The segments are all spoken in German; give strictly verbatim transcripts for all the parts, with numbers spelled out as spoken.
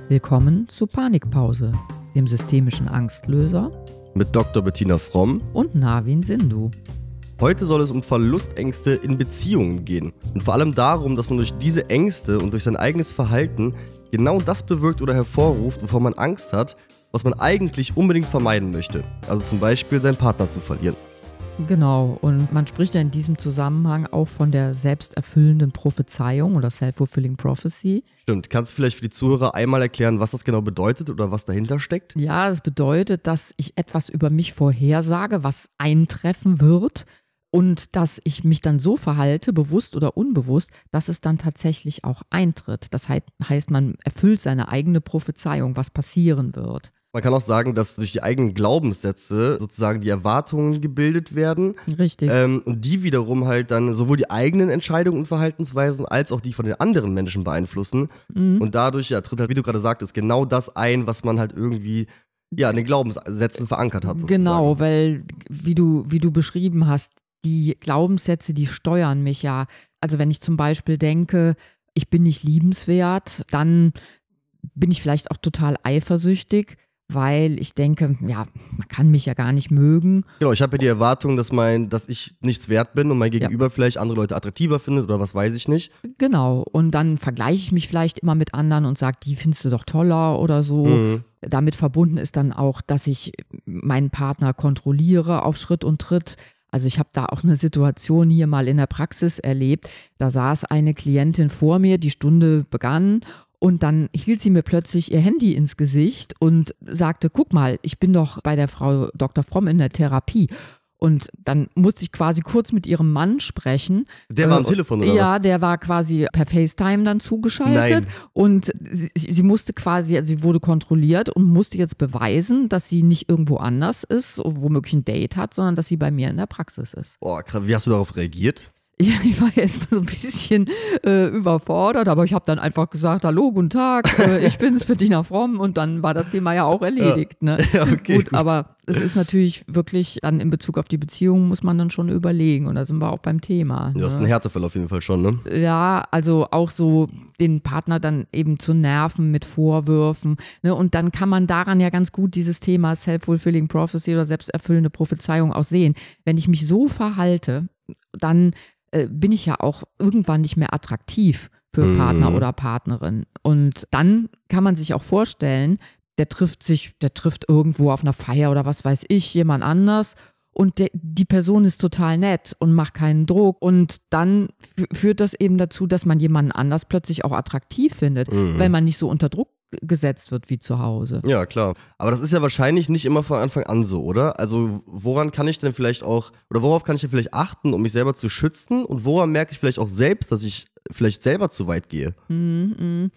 Willkommen zu Panikpause, dem systemischen Angstlöser mit Doktor Bettina Fromm und Navin Sindhu. Heute soll es um Verlustängste in Beziehungen gehen und vor allem darum, dass man durch diese Ängste und durch sein eigenes Verhalten genau das bewirkt oder hervorruft, wovor man Angst hat, was man eigentlich unbedingt vermeiden möchte. Also zum Beispiel seinen Partner zu verlieren. Genau, und man spricht ja in diesem Zusammenhang auch von der selbsterfüllenden Prophezeiung oder Self-Fulfilling Prophecy. Stimmt, kannst du vielleicht für die Zuhörer einmal erklären, was das genau bedeutet oder was dahinter steckt? Ja, es bedeutet, dass ich etwas über mich vorhersage, was eintreffen wird und dass ich mich dann so verhalte, bewusst oder unbewusst, dass es dann tatsächlich auch eintritt. Das heißt, man erfüllt seine eigene Prophezeiung, was passieren wird. Man kann auch sagen, dass durch die eigenen Glaubenssätze sozusagen die Erwartungen gebildet werden. Richtig. Ähm, und die wiederum halt dann sowohl die eigenen Entscheidungen und Verhaltensweisen als auch die von den anderen Menschen beeinflussen. Mhm. Und dadurch ja, tritt halt, wie du gerade sagtest, genau das ein, was man halt irgendwie ja, in den Glaubenssätzen verankert hat. Sozusagen. Genau, weil wie du, wie du beschrieben hast, die Glaubenssätze, die steuern mich ja. Also wenn ich zum Beispiel denke, ich bin nicht liebenswert, dann bin ich vielleicht auch total eifersüchtig, weil ich denke, ja, man kann mich ja gar nicht mögen. Genau, ich habe ja die Erwartung, dass, mein, dass ich nichts wert bin und mein Gegenüber ja. vielleicht andere Leute attraktiver findet oder was weiß ich nicht. Genau, und dann vergleiche ich mich vielleicht immer mit anderen und sage, die findest du doch toller oder so. Mhm. Damit verbunden ist dann auch, dass ich meinen Partner kontrolliere auf Schritt und Tritt. Also ich habe da auch eine Situation hier mal in der Praxis erlebt. Da saß eine Klientin vor mir, die Stunde begann. Und dann hielt sie mir plötzlich ihr Handy ins Gesicht und sagte, guck mal, ich bin doch bei der Frau Doktor Fromm in der Therapie. Und dann musste ich quasi kurz mit ihrem Mann sprechen. Der war am äh, Telefon oder ja, was? Ja, der war quasi per FaceTime dann zugeschaltet. Nein. Und sie, sie musste quasi, also sie wurde kontrolliert und musste jetzt beweisen, dass sie nicht irgendwo anders ist, womöglich ein Date hat, sondern dass sie bei mir in der Praxis ist. Boah, krass. Wie hast du darauf reagiert? Ja, ich war erst mal so ein bisschen äh, überfordert, aber ich habe dann einfach gesagt, hallo, guten Tag, äh, ich bin's, Bettina Fromm, und dann war das Thema ja auch erledigt. Ne? Ja, okay, gut, gut, aber es ist natürlich wirklich, dann in Bezug auf die Beziehung muss man dann schon überlegen, und da sind wir auch beim Thema. Ja, das ist ne? ein Härtefall auf jeden Fall schon, ne? Ja, also auch so den Partner dann eben zu nerven mit Vorwürfen, ne? Und dann kann man daran ja ganz gut dieses Thema Self-Fulfilling Prophecy oder selbsterfüllende Prophezeiung auch sehen. Wenn ich mich so verhalte, dann bin ich ja auch irgendwann nicht mehr attraktiv für mhm. Partner oder Partnerin. Und dann kann man sich auch vorstellen, der trifft sich, der trifft irgendwo auf einer Feier oder was weiß ich, jemand anders, und der, die Person ist total nett und macht keinen Druck. Und dann f- führt das eben dazu, dass man jemanden anders plötzlich auch attraktiv findet, mhm. weil man nicht so unter Druck gesetzt wird wie zu Hause. Ja, klar. Aber das ist ja wahrscheinlich nicht immer von Anfang an so, oder? Also woran kann ich denn vielleicht auch, oder worauf kann ich denn vielleicht achten, um mich selber zu schützen? Und woran merke ich vielleicht auch selbst, dass ich vielleicht selber zu weit gehe? Mhm.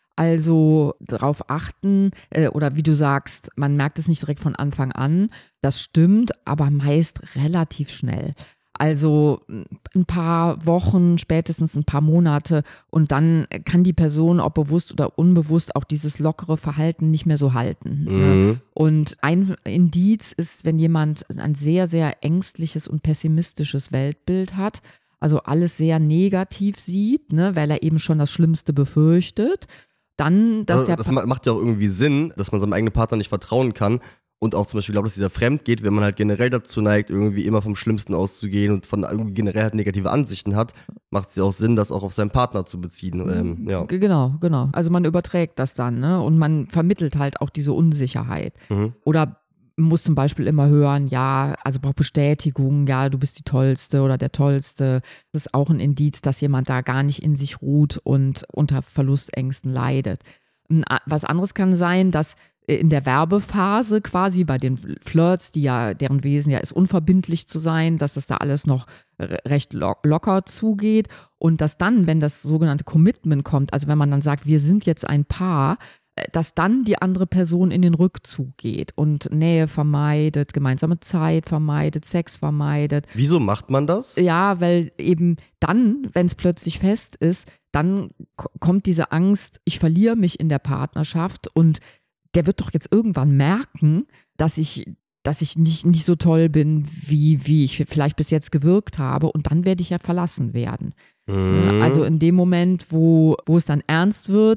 Also darauf achten, äh, oder wie du sagst, man merkt es nicht direkt von Anfang an, das stimmt, aber meist relativ schnell. Also ein paar Wochen, spätestens ein paar Monate, und dann kann die Person, ob bewusst oder unbewusst, auch dieses lockere Verhalten nicht mehr so halten. Mhm. Ne? Und ein Indiz ist, wenn jemand ein sehr, sehr ängstliches und pessimistisches Weltbild hat, also alles sehr negativ sieht, ne, weil er eben schon das Schlimmste befürchtet, dann, dass also, der das pa- macht ja auch irgendwie Sinn, dass man seinem eigenen Partner nicht vertrauen kann. Und auch zum Beispiel glaube, dass dieser fremd geht, wenn man halt generell dazu neigt, irgendwie immer vom Schlimmsten auszugehen und von irgendwie generell halt negative Ansichten hat, macht es ja auch Sinn, das auch auf seinen Partner zu beziehen. Ähm, ja. Genau, genau. Also man überträgt das dann, ne? Und man vermittelt halt auch diese Unsicherheit. Mhm. Oder muss zum Beispiel immer hören, ja, also braucht Bestätigung, ja, du bist die Tollste oder der Tollste. Das ist auch ein Indiz, dass jemand da gar nicht in sich ruht und unter Verlustängsten leidet. Was anderes kann sein, dass in der Werbephase quasi bei den Flirts, die ja, deren Wesen ja ist, unverbindlich zu sein, dass das da alles noch recht lo- locker zugeht, und dass dann, wenn das sogenannte Commitment kommt, also wenn man dann sagt, wir sind jetzt ein Paar, dass dann die andere Person in den Rückzug geht und Nähe vermeidet, gemeinsame Zeit vermeidet, Sex vermeidet. Wieso macht man das? Ja, weil eben dann, wenn es plötzlich fest ist, dann k- kommt diese Angst, ich verliere mich in der Partnerschaft, und der wird doch jetzt irgendwann merken, dass ich, dass ich nicht, nicht so toll bin, wie, wie ich vielleicht bis jetzt gewirkt habe, und dann werde ich ja verlassen werden. Mhm. Also in dem Moment, wo, wo es dann ernst wird,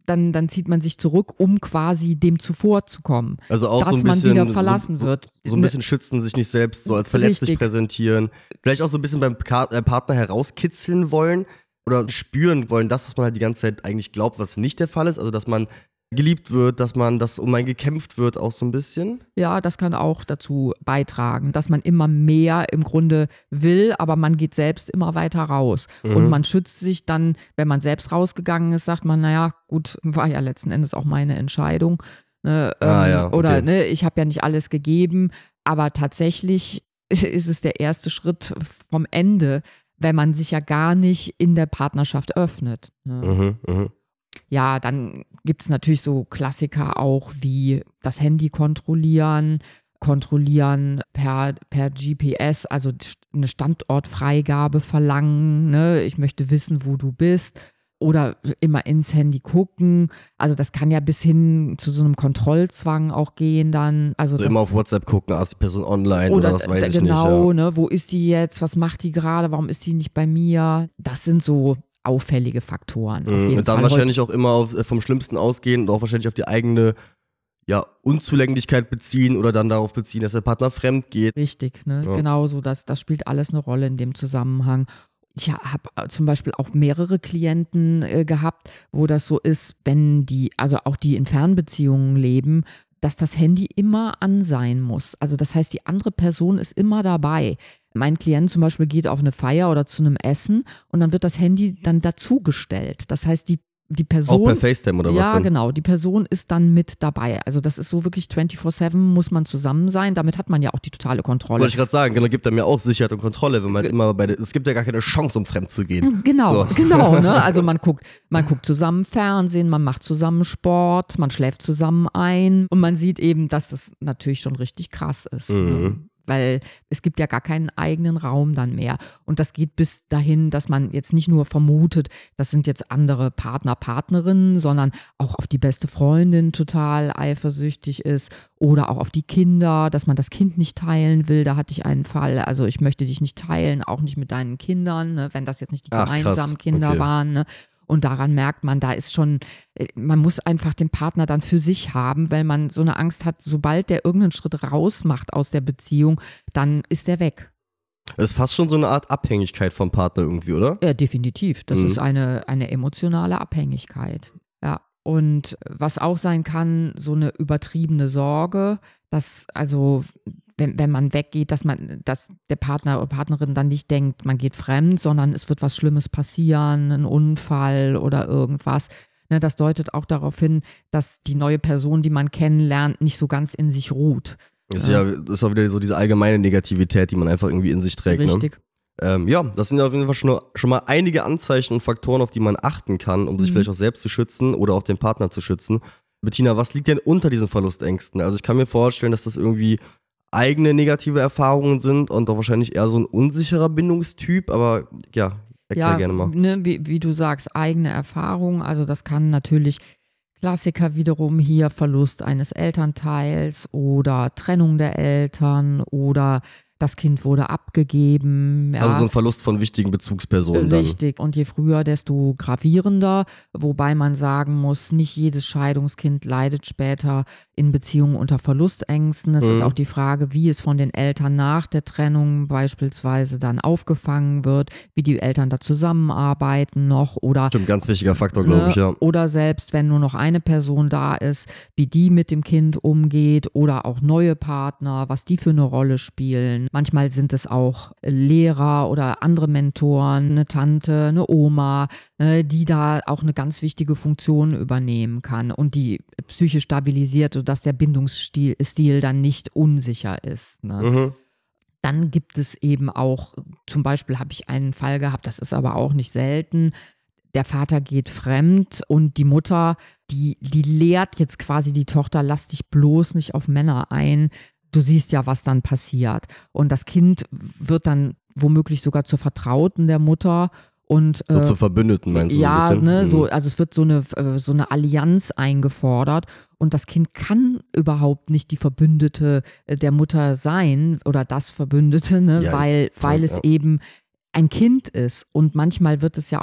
dann, dann zieht man sich zurück, um quasi dem zuvorzukommen. Also auch dass so ein bisschen, man wieder verlassen so, wird. So ein bisschen schützen, sich nicht selbst so als verletzlich Richtig. präsentieren. Vielleicht auch so ein bisschen beim Ka- äh, Partner herauskitzeln wollen oder spüren wollen, das, was man halt die ganze Zeit eigentlich glaubt, was nicht der Fall ist. Also dass man geliebt wird, dass man, dass um einen gekämpft wird, auch so ein bisschen. Ja, das kann auch dazu beitragen, dass man immer mehr im Grunde will, aber man geht selbst immer weiter raus. Mhm. Und man schützt sich dann, wenn man selbst rausgegangen ist, sagt man, naja, gut, war ja letzten Endes auch meine Entscheidung. Ne, Ah, ähm, ja, okay. Oder ne, ich habe ja nicht alles gegeben, aber tatsächlich ist es der erste Schritt vom Ende, wenn man sich ja gar nicht in der Partnerschaft öffnet. Ne? Mhm, mh. Ja, dann gibt es natürlich so Klassiker auch wie das Handy kontrollieren, kontrollieren per, per G P S, also eine Standortfreigabe verlangen, ne? Ich möchte wissen, wo du bist. Oder immer ins Handy gucken. Also das kann ja bis hin zu so einem Kontrollzwang auch gehen dann. Also So das, immer auf WhatsApp gucken, ist die Person online oder, oder was weiß ich genau, nicht. Ja. ne, wo ist die jetzt, was macht die gerade, warum ist die nicht bei mir? Das sind so auffällige Faktoren. Auf Mhm. jeden Und dann Fall. wahrscheinlich auch immer auf, vom Schlimmsten ausgehen und auch wahrscheinlich auf die eigene ja, Unzulänglichkeit beziehen oder dann darauf beziehen, dass der Partner fremd geht. Richtig, ne? Ja. Genau so, das, das spielt alles eine Rolle in dem Zusammenhang. Ich habe zum Beispiel auch mehrere Klienten äh, gehabt, wo das so ist, wenn die, also auch die in Fernbeziehungen leben, dass das Handy immer an sein muss. Also das heißt, die andere Person ist immer dabei. Mein Klient zum Beispiel geht auf eine Feier oder zu einem Essen und dann wird das Handy dann dazugestellt. Das heißt, die, die Person… Auch per FaceTime oder was Ja, dann? genau. Die Person ist dann mit dabei. Also das ist so wirklich vierundzwanzig sieben muss man zusammen sein. Damit hat man ja auch die totale Kontrolle. Wollte ich gerade sagen, genau, gibt er mir auch Sicherheit und Kontrolle, wenn man halt immer bei der, es gibt ja gar keine Chance, um fremd zu gehen. Genau, So. genau. Ne? Also man guckt, man guckt zusammen Fernsehen, man macht zusammen Sport, man schläft zusammen ein und man sieht eben, dass das natürlich schon richtig krass ist. Mhm. Ne? Weil es gibt ja gar keinen eigenen Raum dann mehr. Und das geht bis dahin, dass man jetzt nicht nur vermutet, das sind jetzt andere Partner, Partnerinnen, sondern auch auf die beste Freundin total eifersüchtig ist oder auch auf die Kinder, dass man das Kind nicht teilen will. Da hatte ich einen Fall, also ich möchte dich nicht teilen, auch nicht mit deinen Kindern, ne, wenn das jetzt nicht die Ach, krass. gemeinsamen Kinder Okay. waren. Ne. Und daran merkt man, da ist schon, man muss einfach den Partner dann für sich haben, weil man so eine Angst hat, sobald der irgendeinen Schritt raus macht aus der Beziehung, dann ist der weg. Das ist fast schon so eine Art Abhängigkeit vom Partner irgendwie, oder? Ja, definitiv. Das Mhm. ist eine, eine emotionale Abhängigkeit. Ja. Und was auch sein kann, so eine übertriebene Sorge, dass also, wenn, wenn man weggeht, dass man, dass der Partner oder Partnerin dann nicht denkt, man geht fremd, sondern es wird was Schlimmes passieren, ein Unfall oder irgendwas. Ne, das deutet auch darauf hin, dass die neue Person, die man kennenlernt, nicht so ganz in sich ruht. Das ist ja, das ist auch wieder so diese allgemeine Negativität, die man einfach irgendwie in sich trägt. Richtig. Ne? Ähm, ja, das sind ja auf jeden Fall schon, schon mal einige Anzeichen und Faktoren, auf die man achten kann, um sich Mhm. vielleicht auch selbst zu schützen oder auch den Partner zu schützen. Bettina, was liegt denn unter diesen Verlustängsten? Also ich kann mir vorstellen, dass das irgendwie eigene negative Erfahrungen sind und auch wahrscheinlich eher so ein unsicherer Bindungstyp, aber ja, erklär Ja, gerne mal. ne, wie, wie du sagst, eigene Erfahrung. Also das kann natürlich Klassiker wiederum hier Verlust eines Elternteils oder Trennung der Eltern oder das Kind wurde abgegeben. Ja. Also so ein Verlust von wichtigen Bezugspersonen dann. Richtig. Und je früher, desto gravierender. Wobei man sagen muss, nicht jedes Scheidungskind leidet später in Beziehungen unter Verlustängsten. Es Mhm. ist auch die Frage, wie es von den Eltern nach der Trennung beispielsweise dann aufgefangen wird, wie die Eltern da zusammenarbeiten noch oder Stimmt, ganz wichtiger Faktor, glaube Ne? ich, ja. Oder selbst wenn nur noch eine Person da ist, wie die mit dem Kind umgeht oder auch neue Partner, was die für eine Rolle spielen. Manchmal sind es auch Lehrer oder andere Mentoren, eine Tante, eine Oma, äh, die da auch eine ganz wichtige Funktion übernehmen kann und die psychisch stabilisiert, sodass der Bindungsstil Stil dann nicht unsicher ist. Ne? Mhm. Dann gibt es eben auch, zum Beispiel habe ich einen Fall gehabt, das ist aber auch nicht selten, der Vater geht fremd und die Mutter, die, die lehrt jetzt quasi die Tochter, lass dich bloß nicht auf Männer ein, du siehst ja, was dann passiert. Und das Kind wird dann womöglich sogar zur Vertrauten der Mutter und So äh, zum Verbündeten, meinst du ja, so ein bisschen? ne, Mhm. so, also es wird so eine, äh, so eine Allianz eingefordert und das Kind kann überhaupt nicht die Verbündete äh, der Mutter sein oder das Verbündete, ne, Ja, weil, voll, weil es ja. eben ein Kind ist und manchmal wird es ja auch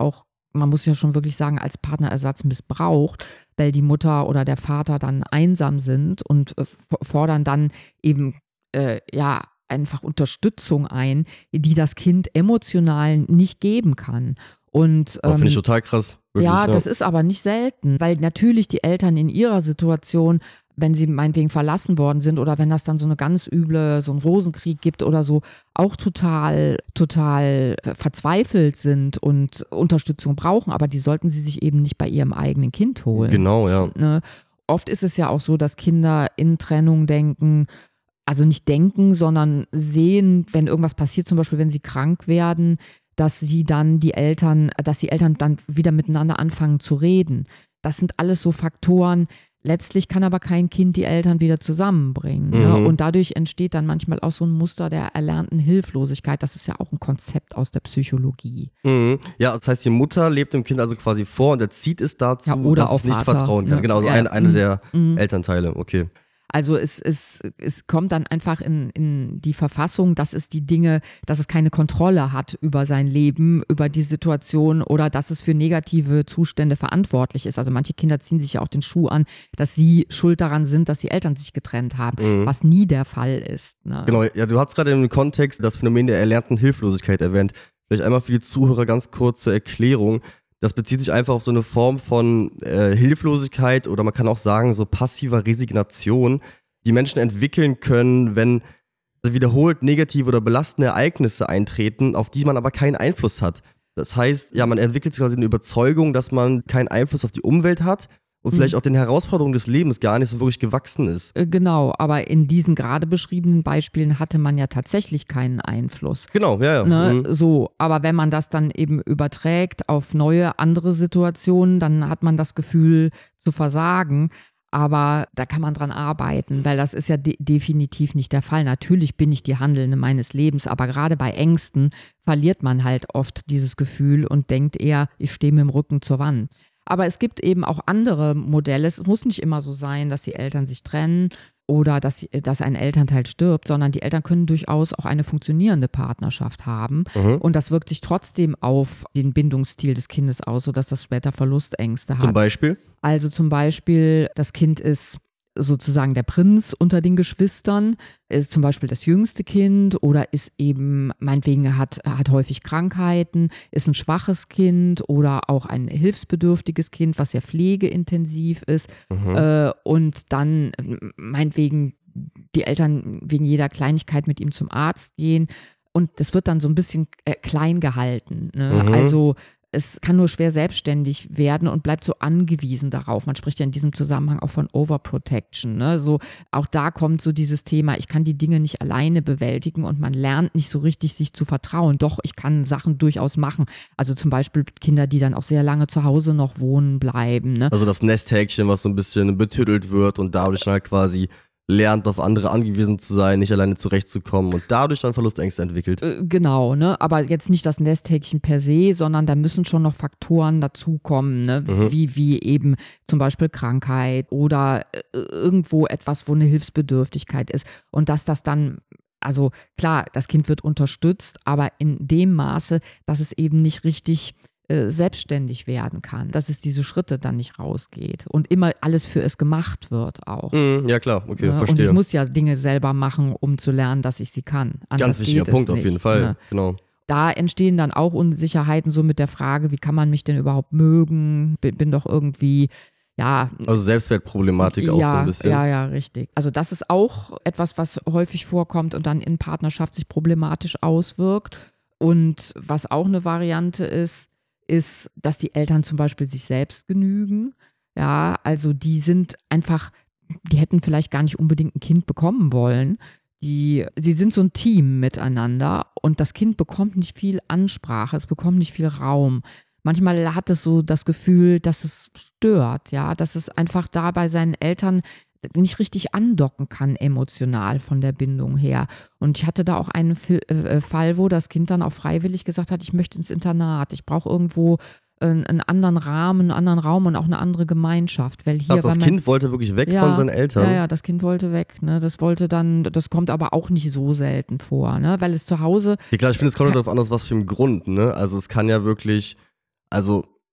man muss ja schon wirklich sagen, als Partnerersatz missbraucht, weil die Mutter oder der Vater dann einsam sind und äh, fordern dann eben äh, ja einfach Unterstützung ein, die das Kind emotional nicht geben kann. Und ähm, finde ich total krass. Wirklich, ja, ja, das ist aber nicht selten, weil natürlich die Eltern in ihrer Situation, wenn sie meinetwegen verlassen worden sind oder wenn das dann so eine ganz üble, so einen Rosenkrieg gibt oder so, auch total, total verzweifelt sind und Unterstützung brauchen, aber die sollten sie sich eben nicht bei ihrem eigenen Kind holen. Genau, ja. Ne? Oft ist es ja auch so, dass Kinder in Trennung denken, also nicht denken, sondern sehen, wenn irgendwas passiert, zum Beispiel wenn sie krank werden, dass sie dann die Eltern, dass die Eltern dann wieder miteinander anfangen zu reden. Das sind alles so Faktoren. Letztlich kann aber kein Kind die Eltern wieder zusammenbringen. Mhm. Ne? Und dadurch entsteht dann manchmal auch so ein Muster der erlernten Hilflosigkeit. Das ist ja auch ein Konzept aus der Psychologie. Mhm. Ja, das heißt, die Mutter lebt dem Kind also quasi vor und erzieht es dazu, ja, oder dass auch es nicht Vater, vertrauen kann. Ne? Genau, so ja, ein, eine mhm. der mhm. Elternteile, okay. Also es, es, es kommt dann einfach in, in die Verfassung, dass es die Dinge, dass es keine Kontrolle hat über sein Leben, über die Situation oder dass es für negative Zustände verantwortlich ist. Also manche Kinder ziehen sich ja auch den Schuh an, dass sie schuld daran sind, dass die Eltern sich getrennt haben, mhm. was nie der Fall ist. Ne? Genau, ja, du hast gerade im Kontext das Phänomen der erlernten Hilflosigkeit erwähnt. Vielleicht einmal für die Zuhörer ganz kurz zur Erklärung. Das bezieht sich einfach auf so eine Form von äh, Hilflosigkeit oder man kann auch sagen, so passiver Resignation, die Menschen entwickeln können, wenn wiederholt negative oder belastende Ereignisse eintreten, auf die man aber keinen Einfluss hat. Das heißt, ja, man entwickelt quasi eine Überzeugung, dass man keinen Einfluss auf die Umwelt hat und vielleicht auch den Herausforderungen des Lebens gar nicht so wirklich gewachsen ist. Genau, aber in diesen gerade beschriebenen Beispielen hatte man ja tatsächlich keinen Einfluss. Genau, ja, ja. Ne? Mhm. So, aber wenn man das dann eben überträgt auf neue, andere Situationen, dann hat man das Gefühl zu versagen. Aber da kann man dran arbeiten, weil das ist ja de- definitiv nicht der Fall. Natürlich bin ich die Handelnde meines Lebens, aber gerade bei Ängsten verliert man halt oft dieses Gefühl und denkt eher, ich stehe mit dem Rücken zur Wand. Aber es gibt eben auch andere Modelle. Es muss nicht immer so sein, dass die Eltern sich trennen oder dass, dass ein Elternteil stirbt, sondern die Eltern können durchaus auch eine funktionierende Partnerschaft haben. Mhm. Und das wirkt sich trotzdem auf den Bindungsstil des Kindes aus, sodass das später Verlustängste hat. Zum Beispiel? Also zum Beispiel, das Kind ist sozusagen der Prinz unter den Geschwistern, ist zum Beispiel das jüngste Kind oder ist eben, meinetwegen hat, hat häufig Krankheiten, ist ein schwaches Kind oder auch ein hilfsbedürftiges Kind, was sehr pflegeintensiv ist. Mhm. Äh, und dann meinetwegen die Eltern wegen jeder Kleinigkeit mit ihm zum Arzt gehen. Und das wird dann so ein bisschen äh, klein gehalten. Ne? Mhm. Also es kann nur schwer selbstständig werden und bleibt so angewiesen darauf. Man spricht ja in diesem Zusammenhang auch von Overprotection. Ne? So, auch da kommt so dieses Thema, ich kann die Dinge nicht alleine bewältigen und man lernt nicht so richtig, sich zu vertrauen. Doch, ich kann Sachen durchaus machen. Also zum Beispiel Kinder, die dann auch sehr lange zu Hause noch wohnen bleiben. Ne? Also das Nesthäkchen, was so ein bisschen betüttelt wird und dadurch dann halt quasi lernt, auf andere angewiesen zu sein, nicht alleine zurechtzukommen und dadurch dann Verlustängste entwickelt. Äh, genau, ne? Aber jetzt nicht das Nesthäkchen per se, sondern da müssen schon noch Faktoren dazukommen, ne? Mhm. wie, wie eben zum Beispiel Krankheit oder äh, irgendwo etwas, wo eine Hilfsbedürftigkeit ist. Und dass das dann, also klar, das Kind wird unterstützt, aber in dem Maße, dass es eben nicht richtig selbstständig werden kann, dass es diese Schritte dann nicht rausgeht und immer alles für es gemacht wird auch. Mm, ja klar, okay, ja, verstehe. Und ich muss ja Dinge selber machen, um zu lernen, dass ich sie kann. Anders Ganz wichtiger geht Punkt es auf jeden nicht, Fall, ne? genau. Da entstehen dann auch Unsicherheiten so mit der Frage, wie kann man mich denn überhaupt mögen? Bin, bin doch irgendwie, ja. Also Selbstwertproblematik auch ja, so ein bisschen. Ja, ja, richtig. Also das ist auch etwas, was häufig vorkommt und dann in Partnerschaft sich problematisch auswirkt. Und was auch eine Variante ist, ist, dass die Eltern zum Beispiel sich selbst genügen. Ja, also die sind einfach, die hätten vielleicht gar nicht unbedingt ein Kind bekommen wollen. Die, sie sind so ein Team miteinander und das Kind bekommt nicht viel Ansprache, es bekommt nicht viel Raum. Manchmal hat es so das Gefühl, dass es stört, ja, dass es einfach da bei seinen Eltern nicht richtig andocken kann emotional von der Bindung her. Und ich hatte da auch einen Fall, wo das Kind dann auch freiwillig gesagt hat, ich möchte ins Internat, ich brauche irgendwo einen, einen anderen Rahmen, einen anderen Raum und auch eine andere Gemeinschaft. Weil hier also das mein, Kind wollte wirklich weg ja, von seinen Eltern? Ja, ja, das Kind wollte weg. Ne? Das wollte dann, das kommt aber auch nicht so selten vor, ne? Weil es zu Hause... Ja klar, ich finde, es kommt darauf an, aus was für einem Grund. Ne? Also es kann ja wirklich, also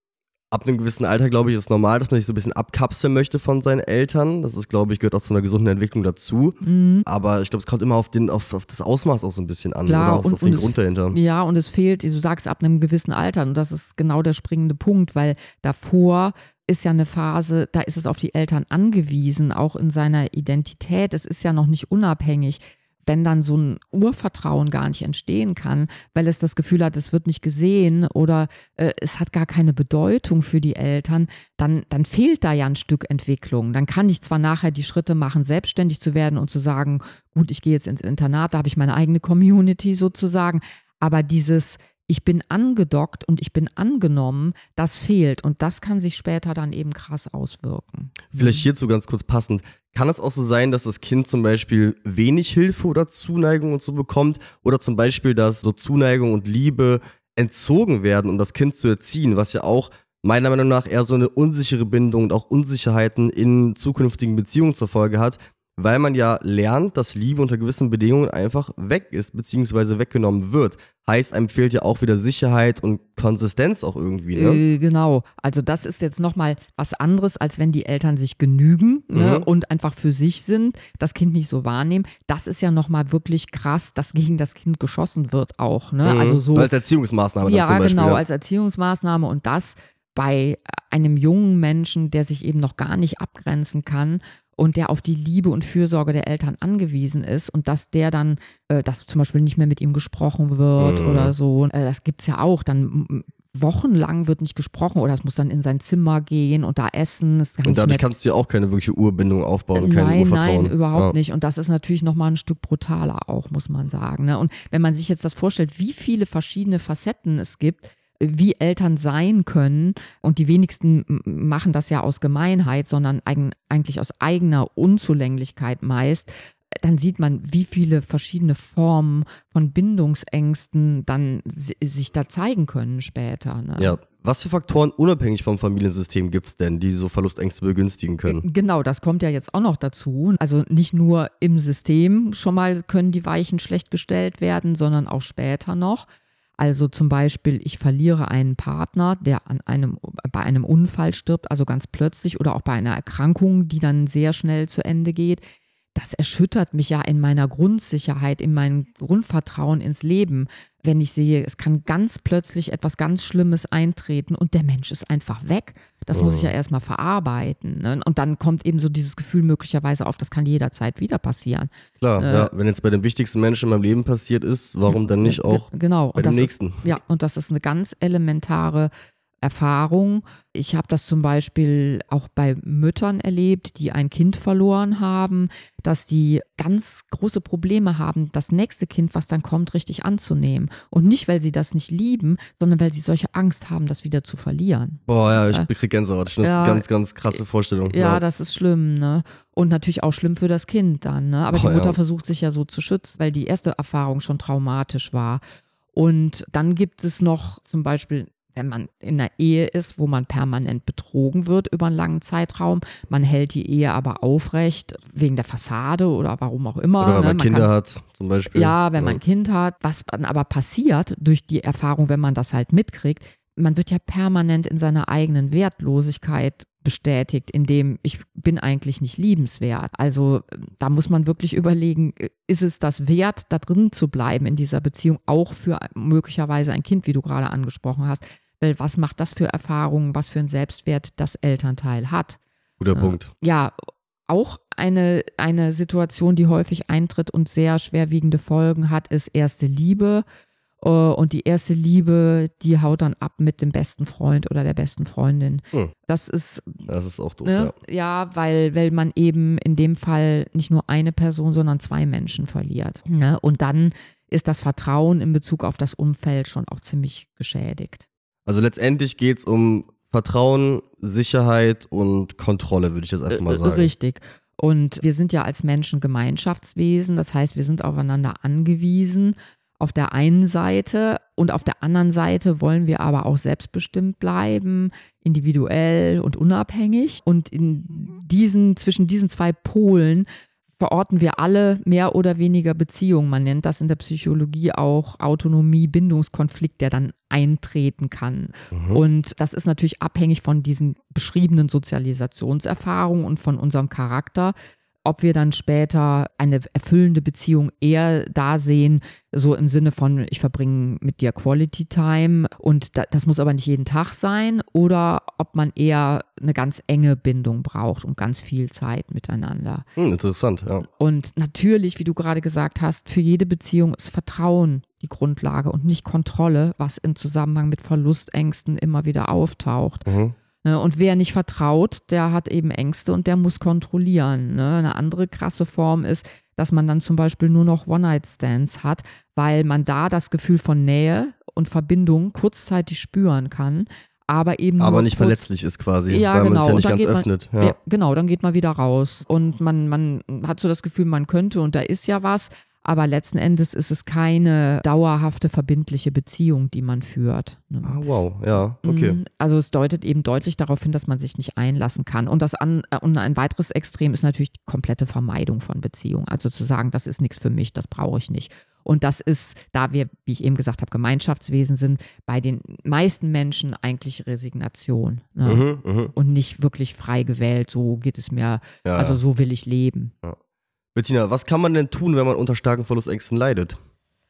Ab einem gewissen Alter, glaube ich, ist normal, dass man sich so ein bisschen abkapseln möchte von seinen Eltern. Das ist, glaube ich, gehört auch zu einer gesunden Entwicklung dazu. Mhm. Aber ich glaube, es kommt immer auf, den, auf, auf das Ausmaß auch so ein bisschen an. Klar, oder auf, und, auf den und Grund es, dahinter. Ja, und es fehlt, du sagst, ab einem gewissen Alter. Und das ist genau der springende Punkt, weil davor ist ja eine Phase, da ist es auf die Eltern angewiesen, auch in seiner Identität. Es ist ja noch nicht unabhängig. Wenn dann so ein Urvertrauen gar nicht entstehen kann, weil es das Gefühl hat, es wird nicht gesehen oder äh, es hat gar keine Bedeutung für die Eltern, dann, dann fehlt da ja ein Stück Entwicklung. Dann kann ich zwar nachher die Schritte machen, selbstständig zu werden und zu sagen, gut, ich gehe jetzt ins Internat, da habe ich meine eigene Community sozusagen, aber dieses ich bin angedockt und ich bin angenommen, das fehlt und das kann sich später dann eben krass auswirken. Vielleicht hierzu ganz kurz passend. Kann es auch so sein, dass das Kind zum Beispiel wenig Hilfe oder Zuneigung und so bekommt oder zum Beispiel, dass so Zuneigung und Liebe entzogen werden, um das Kind zu erziehen, was ja auch meiner Meinung nach eher so eine unsichere Bindung und auch Unsicherheiten in zukünftigen Beziehungen zur Folge hat, weil man ja lernt, dass Liebe unter gewissen Bedingungen einfach weg ist, beziehungsweise weggenommen wird. Heißt, einem fehlt ja auch wieder Sicherheit und Konsistenz auch irgendwie, ne? Äh, genau. Also das ist jetzt nochmal was anderes, als wenn die Eltern sich genügen, ne, Mhm. und einfach für sich sind, das Kind nicht so wahrnehmen. Das ist ja nochmal wirklich krass, dass gegen das Kind geschossen wird auch, ne? Mhm. Also so, als Erziehungsmaßnahme ja, dann zum Beispiel. genau, ja. als Erziehungsmaßnahme und das bei einem jungen Menschen, der sich eben noch gar nicht abgrenzen kann und der auf die Liebe und Fürsorge der Eltern angewiesen ist und dass der dann, äh, dass zum Beispiel nicht mehr mit ihm gesprochen wird Mhm. oder so, äh, das gibt es ja auch, dann m- wochenlang wird nicht gesprochen oder es muss dann in sein Zimmer gehen und da essen. Es kann Und nicht dadurch mehr kannst du ja auch keine wirkliche Urbindung aufbauen und kein Nein, Urvertrauen. nein, überhaupt Ja. nicht. Und das ist natürlich nochmal ein Stück brutaler auch, muss man sagen. Ne? Und wenn man sich jetzt das vorstellt, wie viele verschiedene Facetten es gibt, wie Eltern sein können, und die wenigsten m- machen das ja aus Gemeinheit, sondern eigen, eigentlich aus eigener Unzulänglichkeit meist, dann sieht man, wie viele verschiedene Formen von Bindungsängsten dann si- sich da zeigen können später. Ne? Ja. Was für Faktoren unabhängig vom Familiensystem gibt es denn, die so Verlustängste begünstigen können? Genau, das kommt ja jetzt auch noch dazu. Also nicht nur im System schon mal können die Weichen schlecht gestellt werden, sondern auch später noch. Also zum Beispiel, ich verliere einen Partner, der an einem, bei einem Unfall stirbt, also ganz plötzlich, oder auch bei einer Erkrankung, die dann sehr schnell zu Ende geht. Das erschüttert mich ja in meiner Grundsicherheit, in meinem Grundvertrauen ins Leben, wenn ich sehe, es kann ganz plötzlich etwas ganz Schlimmes eintreten und der Mensch ist einfach weg. Das muss ich ja erstmal verarbeiten. Ne? Und dann kommt eben so dieses Gefühl möglicherweise auf, das kann jederzeit wieder passieren. Klar, Äh, ja, wenn jetzt bei dem wichtigsten Menschen in meinem Leben passiert ist, warum dann nicht auch Ge- genau. bei Und dem das nächsten? Ist, ja, und das ist eine ganz elementare Erfahrung. Ich habe das zum Beispiel auch bei Müttern erlebt, die ein Kind verloren haben, dass die ganz große Probleme haben, das nächste Kind, was dann kommt, richtig anzunehmen. Und nicht, weil sie das nicht lieben, sondern weil sie solche Angst haben, das wieder zu verlieren. Boah, ja, ich Äh, krieg Gänsehaut. Das ist ja, eine ganz, ganz krasse Vorstellung. Ja, das ist schlimm, ne? Und natürlich auch schlimm für das Kind dann, ne? Aber Oh, die Mutter ja. versucht sich ja so zu schützen, weil die erste Erfahrung schon traumatisch war. Und dann gibt es noch zum Beispiel, wenn man in einer Ehe ist, wo man permanent betrogen wird über einen langen Zeitraum, man hält die Ehe aber aufrecht wegen der Fassade oder warum auch immer. Oder wenn ne? man Kinder kann's- hat, zum Beispiel. Ja, wenn man ein Kind hat. Was dann aber passiert durch die Erfahrung, wenn man das halt mitkriegt, man wird ja permanent in seiner eigenen Wertlosigkeit bestätigt, indem ich bin eigentlich nicht liebenswert. Also da muss man wirklich überlegen, ist es das wert, da drin zu bleiben in dieser Beziehung, auch für möglicherweise ein Kind, wie du gerade angesprochen hast. Weil was macht das für Erfahrungen, was für einen Selbstwert das Elternteil hat? Guter Ja. Punkt. Ja, auch eine, eine Situation, die häufig eintritt und sehr schwerwiegende Folgen hat, ist erste Liebe. Äh, Und die erste Liebe, die haut dann ab mit dem besten Freund oder der besten Freundin. Hm. Das ist, Das ist auch doof, ne, ja. ja, weil, weil man eben in dem Fall nicht nur eine Person, sondern zwei Menschen verliert. Ne? Und dann ist das Vertrauen in Bezug auf das Umfeld schon auch ziemlich geschädigt. Also letztendlich geht es um Vertrauen, Sicherheit und Kontrolle, würde ich jetzt einfach mal Äh, sagen. Richtig. Und wir sind ja als Menschen Gemeinschaftswesen, das heißt, wir sind aufeinander angewiesen auf der einen Seite und auf der anderen Seite wollen wir aber auch selbstbestimmt bleiben, individuell und unabhängig. Und in diesen, zwischen diesen zwei Polen verorten wir alle mehr oder weniger Beziehungen. Man nennt das in der Psychologie auch Autonomie-Bindungskonflikt, der dann eintreten kann. Mhm. Und das ist natürlich abhängig von diesen beschriebenen Sozialisationserfahrungen und von unserem Charakter, ob wir dann später eine erfüllende Beziehung eher da sehen, so im Sinne von, ich verbringe mit dir Quality Time und da, das muss aber nicht jeden Tag sein, oder ob man eher eine ganz enge Bindung braucht und ganz viel Zeit miteinander. Hm, interessant, ja. Und natürlich, wie du gerade gesagt hast, für jede Beziehung ist Vertrauen die Grundlage und nicht Kontrolle, was im Zusammenhang mit Verlustängsten immer wieder auftaucht. Mhm. Und wer nicht vertraut, der hat eben Ängste und der muss kontrollieren. Eine andere krasse Form ist, dass man dann zum Beispiel nur noch One-Night-Stands hat, weil man da das Gefühl von Nähe und Verbindung kurzzeitig spüren kann, aber eben aber nur nicht kurz, verletzlich ist quasi, ja, weil genau. man sich ja nicht ganz man, öffnet. Ja. Ja, genau, dann geht man wieder raus und man, man hat so das Gefühl, man könnte und da ist ja was, aber letzten Endes ist es keine dauerhafte, verbindliche Beziehung, die man führt. Ah, wow, ja, okay. Also es deutet eben deutlich darauf hin, dass man sich nicht einlassen kann. Und, das an, und ein weiteres Extrem ist natürlich die komplette Vermeidung von Beziehungen. Also zu sagen, das ist nichts für mich, das brauche ich nicht. Und das ist, da wir, wie ich eben gesagt habe, Gemeinschaftswesen sind, bei den meisten Menschen eigentlich Resignation. Ne? Mhm, mh. Und nicht wirklich frei gewählt, so geht es mir, ja, also so will ich leben. Ja. Bettina, was kann man denn tun, wenn man unter starken Verlustängsten leidet?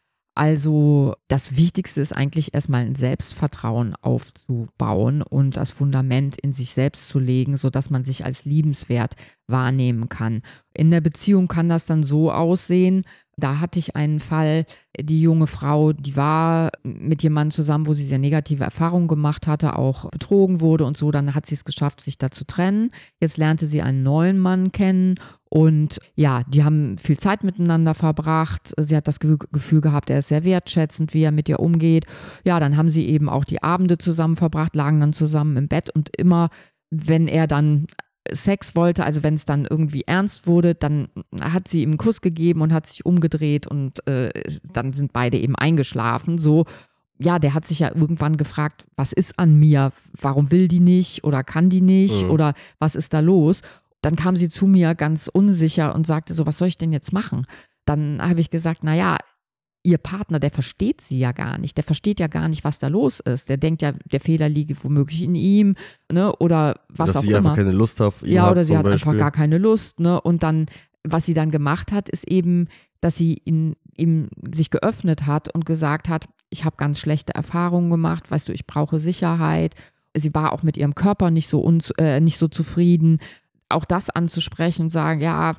Also das Wichtigste ist eigentlich erstmal ein Selbstvertrauen aufzubauen und das Fundament in sich selbst zu legen, sodass man sich als liebenswert wahrnehmen kann. In der Beziehung kann das dann so aussehen, da hatte ich einen Fall, die junge Frau, die war mit jemandem zusammen, wo sie sehr negative Erfahrungen gemacht hatte, auch betrogen wurde und so, dann hat sie es geschafft, sich da zu trennen. Jetzt lernte sie einen neuen Mann kennen und ja, die haben viel Zeit miteinander verbracht. Sie hat das Gefühl gehabt, er ist sehr wertschätzend, wie er mit ihr umgeht. Ja, dann haben sie eben auch die Abende zusammen verbracht, lagen dann zusammen im Bett und immer, wenn er dann Sex wollte, also wenn es dann irgendwie ernst wurde, dann hat sie ihm einen Kuss gegeben und hat sich umgedreht und äh, dann sind beide eben eingeschlafen. So, ja, der hat sich ja irgendwann gefragt, was ist an mir? Warum will die nicht oder kann die nicht mhm. oder was ist da los? Dann kam sie zu mir ganz unsicher und sagte so, was soll ich denn jetzt machen? Dann habe ich gesagt, naja, ihr Partner, der versteht sie ja gar nicht. Der versteht ja gar nicht, was da los ist. Der denkt ja, der Fehler liege womöglich in ihm, ne, oder was Dass auch sie immer. einfach keine Lust auf ihn ja, hat. oder sie hat Beispiel. einfach gar keine Lust, ne? Und dann, was sie dann gemacht hat, ist eben, dass sie ihn, ihm sich geöffnet hat und gesagt hat, ich habe ganz schlechte Erfahrungen gemacht, weißt du, ich brauche Sicherheit. Sie war auch mit ihrem Körper nicht so, un, äh, nicht so zufrieden. Auch das anzusprechen und sagen, ja,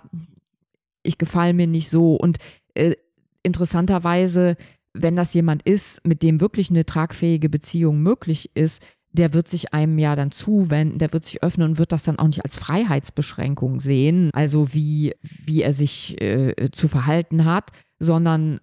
ich gefalle mir nicht so. Und äh, interessanterweise, wenn das jemand ist, mit dem wirklich eine tragfähige Beziehung möglich ist, der wird sich einem ja dann zuwenden, der wird sich öffnen und wird das dann auch nicht als Freiheitsbeschränkung sehen, also wie, wie er sich äh, zu verhalten hat, sondern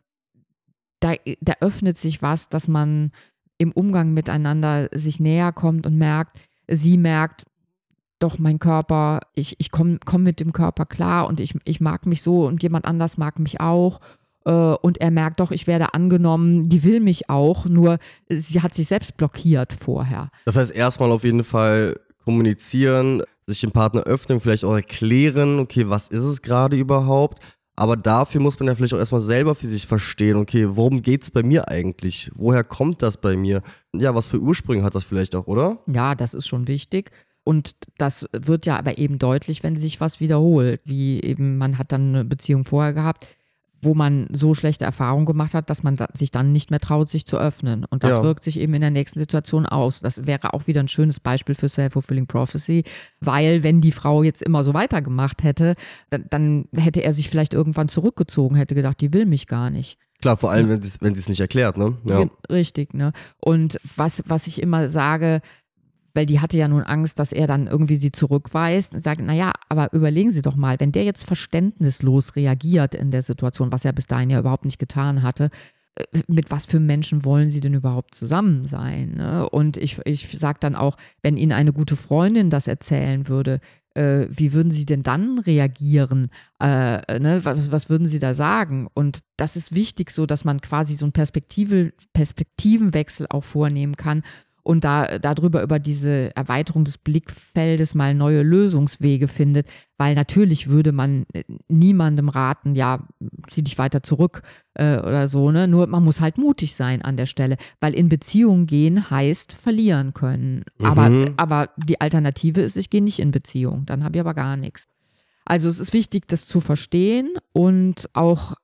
da, da öffnet sich was, dass man im Umgang miteinander sich näher kommt und merkt, sie merkt, doch mein Körper, ich, ich komme komm mit dem Körper klar und ich, ich mag mich so und jemand anders mag mich auch. Und er merkt doch, ich werde angenommen, die will mich auch, nur sie hat sich selbst blockiert vorher. Das heißt, erstmal auf jeden Fall kommunizieren, sich dem Partner öffnen, vielleicht auch erklären, okay, was ist es gerade überhaupt? Aber dafür muss man ja vielleicht auch erstmal selber für sich verstehen, okay, worum geht es bei mir eigentlich? Woher kommt das bei mir? Ja, was für Ursprünge hat das vielleicht auch, oder? Ja, das ist schon wichtig. Und das wird ja aber eben deutlich, wenn sich was wiederholt, wie eben man hat dann eine Beziehung vorher gehabt, wo man so schlechte Erfahrungen gemacht hat, dass man sich dann nicht mehr traut, sich zu öffnen. Und das ja. wirkt sich eben in der nächsten Situation aus. Das wäre auch wieder ein schönes Beispiel für Self-Fulfilling Prophecy, weil wenn die Frau jetzt immer so weitergemacht hätte, dann, dann hätte er sich vielleicht irgendwann zurückgezogen, hätte gedacht, die will mich gar nicht. Klar, vor allem, ja. wenn sie es nicht erklärt, ne? Ja. Richtig, ne? Und was, was ich immer sage, weil die hatte ja nun Angst, dass er dann irgendwie sie zurückweist und sagt, naja, aber überlegen Sie doch mal, wenn der jetzt verständnislos reagiert in der Situation, was er bis dahin ja überhaupt nicht getan hatte, mit was für Menschen wollen Sie denn überhaupt zusammen sein? Ne? Und ich, ich sage dann auch, wenn Ihnen eine gute Freundin das erzählen würde, äh, wie würden Sie denn dann reagieren? Äh, ne? was, was würden Sie da sagen? Und das ist wichtig so, dass man quasi so einen Perspektive, Perspektivenwechsel auch vornehmen kann und da darüber über diese Erweiterung des Blickfeldes mal neue Lösungswege findet, weil natürlich würde man niemandem raten, ja, zieh dich weiter zurück äh, oder so, ne? Nur man muss halt mutig sein an der Stelle, weil in Beziehung gehen heißt verlieren können. Mhm. Aber, aber die Alternative ist, ich gehe nicht in Beziehung, dann habe ich aber gar nichts. Also es ist wichtig, das zu verstehen und auch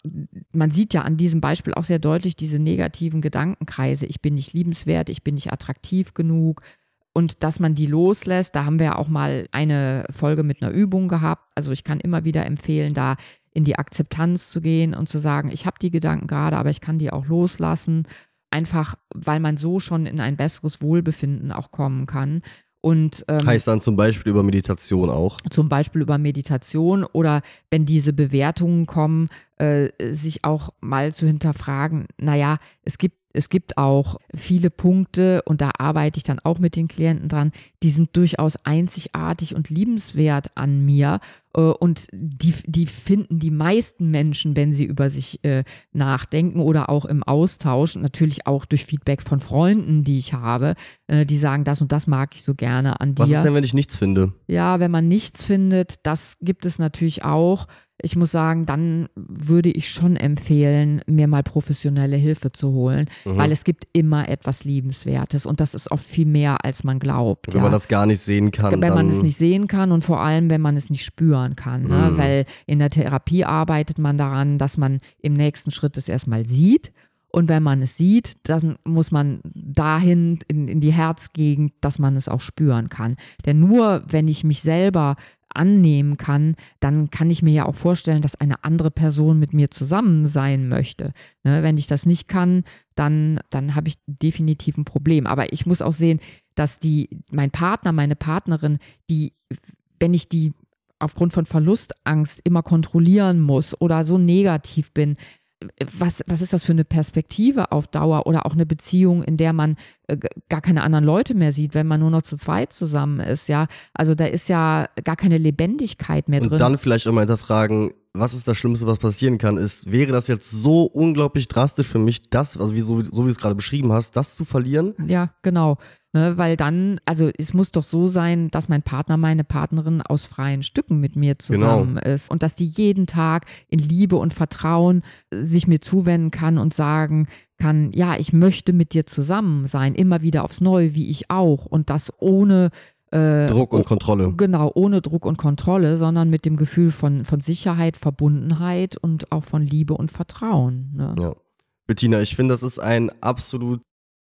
man sieht ja an diesem Beispiel auch sehr deutlich diese negativen Gedankenkreise. Ich bin nicht liebenswert, ich bin nicht attraktiv genug. Und dass man die loslässt, da haben wir ja auch mal eine Folge mit einer Übung gehabt. Also ich kann immer wieder empfehlen, da in die Akzeptanz zu gehen und zu sagen, ich habe die Gedanken gerade, aber ich kann die auch loslassen. Einfach, weil man so schon in ein besseres Wohlbefinden auch kommen kann. Und, ähm, heißt dann zum Beispiel über Meditation auch? Zum Beispiel über Meditation oder wenn diese Bewertungen kommen, äh, sich auch mal zu hinterfragen, naja, es gibt Es gibt auch viele Punkte und da arbeite ich dann auch mit den Klienten dran, die sind durchaus einzigartig und liebenswert an mir und die, die finden die meisten Menschen, wenn sie über sich äh, nachdenken oder auch im Austausch, natürlich auch durch Feedback von Freunden, die ich habe, äh, die sagen, das und das mag ich so gerne an dir. Was ist denn, wenn ich nichts finde? Ja, wenn man nichts findet, das gibt es natürlich auch. Ich muss sagen, dann würde ich schon empfehlen, mir mal professionelle Hilfe zu holen, mhm. weil es gibt immer etwas Liebenswertes und das ist oft viel mehr, als man glaubt. Wenn ja. man das gar nicht sehen kann. Wenn dann man es nicht sehen kann und vor allem, wenn man es nicht spüren kann. Ne? Mhm. Weil in der Therapie arbeitet man daran, dass man im nächsten Schritt es erstmal sieht. Und wenn man es sieht, dann muss man dahin in, in die Herzgegend, dass man es auch spüren kann. Denn nur wenn ich mich selber annehmen kann, dann kann ich mir ja auch vorstellen, dass eine andere Person mit mir zusammen sein möchte. Ne, wenn ich das nicht kann, dann, dann habe ich definitiv ein Problem. Aber ich muss auch sehen, dass die, mein Partner, meine Partnerin, die, wenn ich die aufgrund von Verlustangst immer kontrollieren muss oder so negativ bin, Was, was ist das für eine Perspektive auf Dauer oder auch eine Beziehung, in der man äh, gar keine anderen Leute mehr sieht, wenn man nur noch zu zweit zusammen ist, ja. Also da ist ja gar keine Lebendigkeit mehr drin. Und dann vielleicht auch mal hinterfragen, was ist das Schlimmste, was passieren kann, ist, wäre das jetzt so unglaublich drastisch für mich, das, also wie, so, so wie du es gerade beschrieben hast, das zu verlieren? Ja, genau. Ne, weil dann, also es muss doch so sein, dass mein Partner, meine Partnerin aus freien Stücken mit mir zusammen genau. ist und dass die jeden Tag in Liebe und Vertrauen sich mir zuwenden kann und sagen kann, ja, ich möchte mit dir zusammen sein, immer wieder aufs Neue, wie ich auch und das ohne Äh, Druck und Kontrolle. Genau, ohne Druck und Kontrolle, sondern mit dem Gefühl von, von Sicherheit, Verbundenheit und auch von Liebe und Vertrauen. Ne? Ja. Bettina, ich finde, das ist ein absolut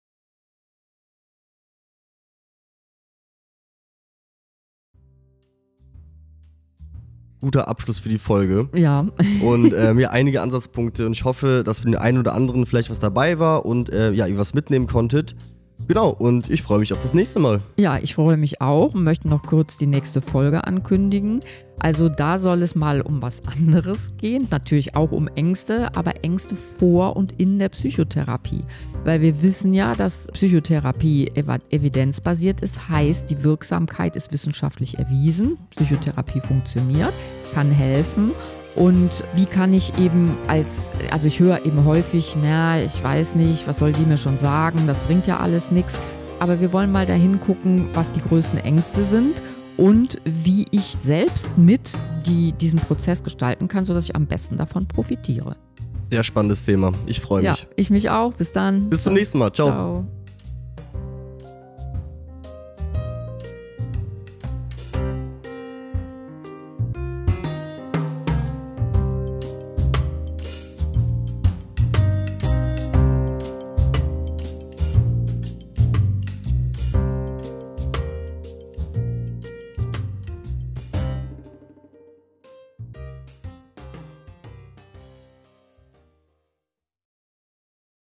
guter Abschluss für die Folge. Ja. Und ähm, ja, einige Ansatzpunkte und ich hoffe, dass für den einen oder anderen vielleicht was dabei war und äh, ja, ihr was mitnehmen konntet. Genau, und ich freue mich auf das nächste Mal. Ja, ich freue mich auch und möchte noch kurz die nächste Folge ankündigen. Also da soll es mal um was anderes gehen, natürlich auch um Ängste, aber Ängste vor und in der Psychotherapie. Weil wir wissen ja, dass Psychotherapie ev- evidenzbasiert ist, heißt, die Wirksamkeit ist wissenschaftlich erwiesen, Psychotherapie funktioniert, kann helfen. Und wie kann ich eben als, also ich höre eben häufig, na, ich weiß nicht, was soll die mir schon sagen, das bringt ja alles nichts. Aber wir wollen mal dahin gucken, was die größten Ängste sind und wie ich selbst mit die, diesen Prozess gestalten kann, sodass ich am besten davon profitiere. Sehr spannendes Thema. Ich freue mich. Ja, ich mich auch. Bis dann. Bis zum nächsten Mal. Ciao. Ciao.